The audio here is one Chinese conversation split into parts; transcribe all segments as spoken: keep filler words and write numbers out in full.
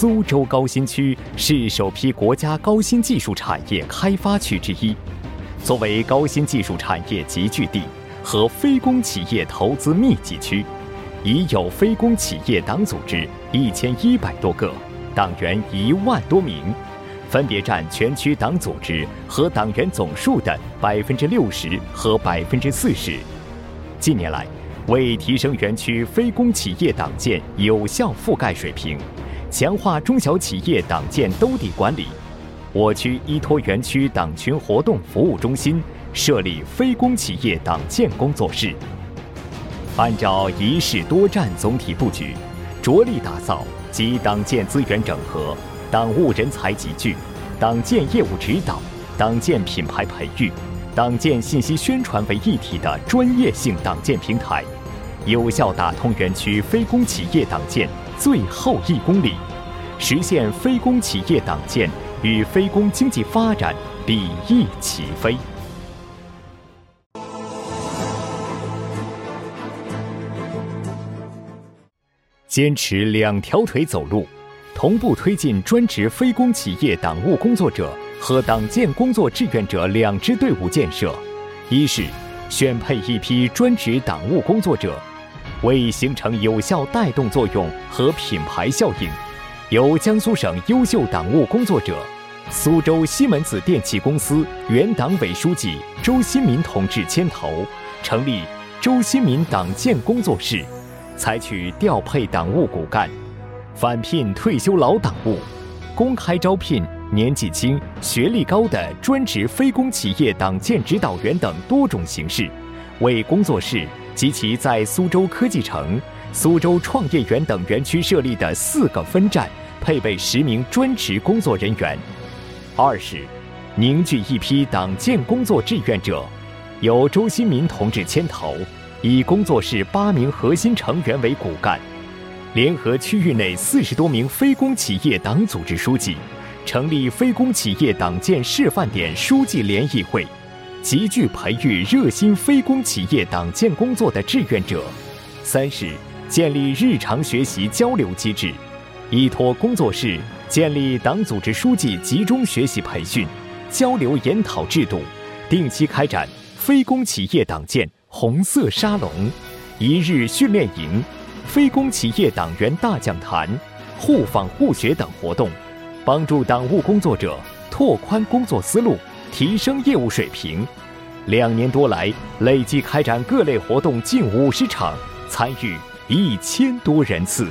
苏州高新区是首批国家高新技术产业开发区之一，作为高新技术产业集聚地和非公企业投资密集区，已有非公企业党组织一千一百多个，党员一万多名，分别占全区党组织和党员总数的百分之六十和百分之四十。近年来，为提升园区非公企业党建有效覆盖水平，强化中小企业党建兜底管理，我区依托园区党群活动服务中心设立非公企业党建工作室，按照一市多站总体布局，着力打造集党建资源整合、党务人才集聚、党建业务指导、党建品牌培育、党建信息宣传为一体的专业性党建平台，有效打通园区非公企业党建最后一公里，实现非公企业党建与非公经济发展比翼齐飞。坚持两条腿走路，同步推进专职非公企业党务工作者和党建工作志愿者两支队伍建设。一是选配一批专职党务工作者，为形成有效带动作用和品牌效应，由江苏省优秀党务工作者、苏州西门子电器公司原党委书记周新民同志牵头，成立周新民党建工作室，采取调配党务骨干、返聘退休老党务、公开招聘年纪轻、学历高的专职非公企业党建指导员等多种形式，为工作室及其在苏州科技城、苏州创业园等园区设立的四个分站配备十名专职工作人员。二是凝聚一批党建工作志愿者，由周新民同志牵头，以工作室八名核心成员为骨干，联合区域内四十多名非公企业党组织书记，成立非公企业党建示范点书记联谊会，集聚培育热心非公企业党建工作的志愿者。三是建立日常学习交流机制，依托工作室建立党组织书记集中学习培训、交流研讨制度，定期开展非公企业党建红色沙龙、一日训练营、非公企业党员大讲坛、互访互学等活动，帮助党务工作者拓宽工作思路，提升业务水平。两年多来，累计开展各类活动近五十场，参与一千多人次。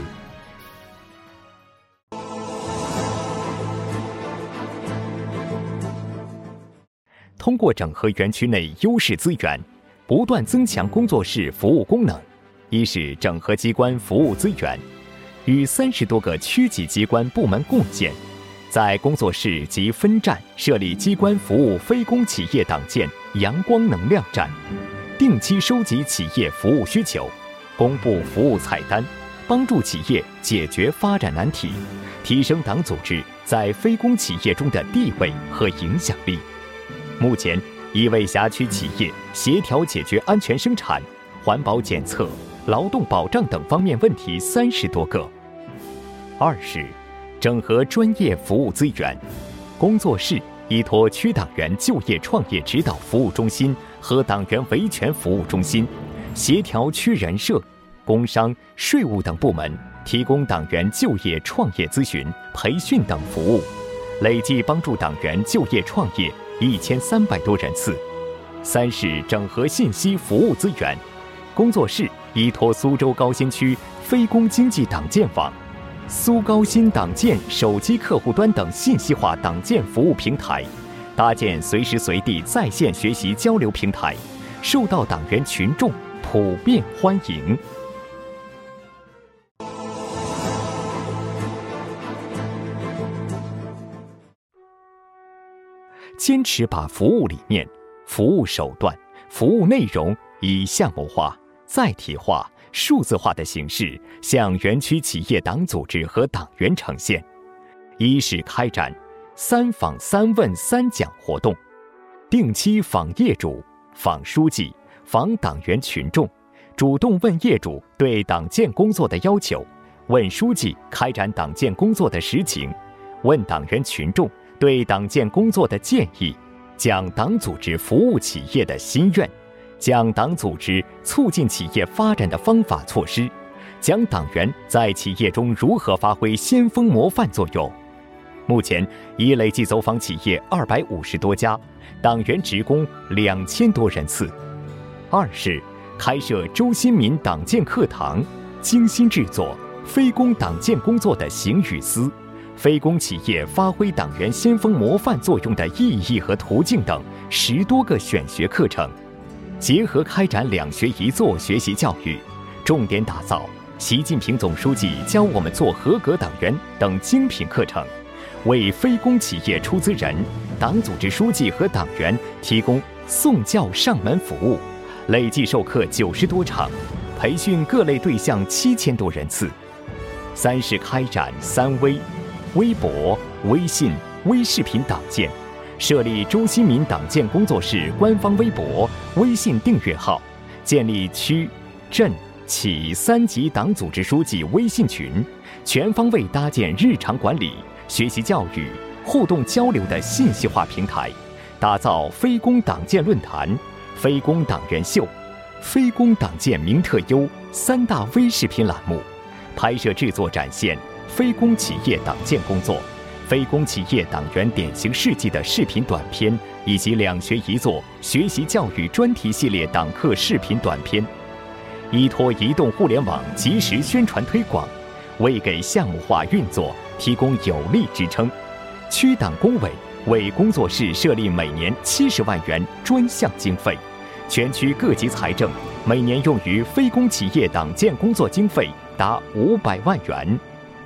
通过整合园区内优势资源，不断增强工作室服务功能。一是整合机关服务资源，与三十多个区级机关部门共建，在工作室及分站设立机关服务非公企业党建阳光能量站，定期收集企业服务需求，公布服务菜单，帮助企业解决发展难题，提升党组织在非公企业中的地位和影响力。目前已为辖区企业协调解决安全生产、环保检测、劳动保障等方面问题三十多个。二是整合专业服务资源，工作室依托区党员就业创业指导服务中心和党员维权服务中心，协调区人社、工商、税务等部门，提供党员就业创业咨询、培训等服务，累计帮助党员就业创业一千三百多人次。三是整合信息服务资源，工作室依托苏州高新区非公经济党建网、苏高新党建手机客户端等信息化党建服务平台，搭建随时随地在线学习交流平台，受到党员群众普遍欢迎。坚持把服务理念、服务手段、服务内容以项目化、载体化、数字化的形式向园区企业党组织和党员呈现。一是开展三访三问三讲活动，定期访业主、访书记、访党员群众，主动问业主对党建工作的要求， 问书记开展党建工作的实情，问党员群众对党建工作的建议，讲党组织服务企业的心愿，讲党组织促进企业发展的方法措施，讲党员在企业中如何发挥先锋模范作用。目前已累计走访企业二百五十多家，党员职工两千多人次。二是开设周新民党建课堂，精心制作非公党建工作的形与思、非公企业发挥党员先锋模范作用的意义和途径等十多个选学课程，结合开展两学一做学习教育，重点打造习近平总书记教我们做合格党员等精品课程，为非公企业出资人、党组织书记和党员提供送教上门服务，累计授课九十多场，培训各类对象七千多人次。三是开展三微：微博、微信、微视频党建，设立周新民党建工作室官方微博、微信订阅号，建立区、镇、企三级党组织书记微信群，全方位搭建日常管理、学习教育、互动交流的信息化平台，打造非公党建论坛、非公党员秀、非公党建名特优三大微视频栏目，拍摄制作展现非公企业党建工作、非公企业党员典型事迹的视频短片，以及两学一做学习教育专题系列党课视频短片，依托移动互联网及时宣传推广，为给项目化运作提供有力支撑。区党工委为工作室设立每年七十万元专项经费，全区各级财政每年用于非公企业党建工作经费达五百万元。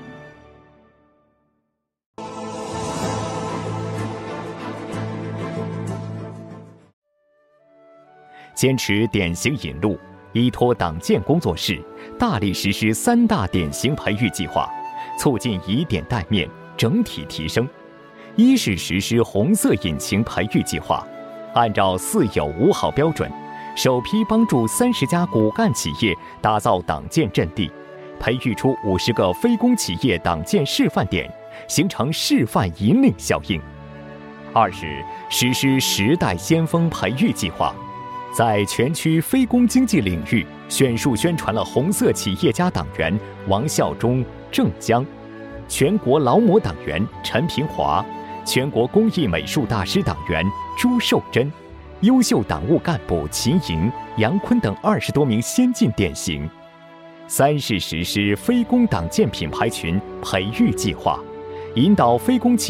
坚持典型引路，依托党建工作室，大力实施三大典型培育计划，促进以点带面，整体提升。一是实施红色引擎培育计划，按照四有五好标准，首批帮助三十家骨干企业打造党建阵地，培育出五十个非公企业党建示范点，形成示范引领效应。二是实施时代先锋培育计划，在全区非公经济领域选树宣传了红色企业家党员王孝忠、郑江，全国劳模党员陈平华，全国工艺美术大师党员朱寿珍，优秀党务干部秦莹、杨坤等二十多名先进典型。三是实施非公党建品牌群培育计划，引导非公企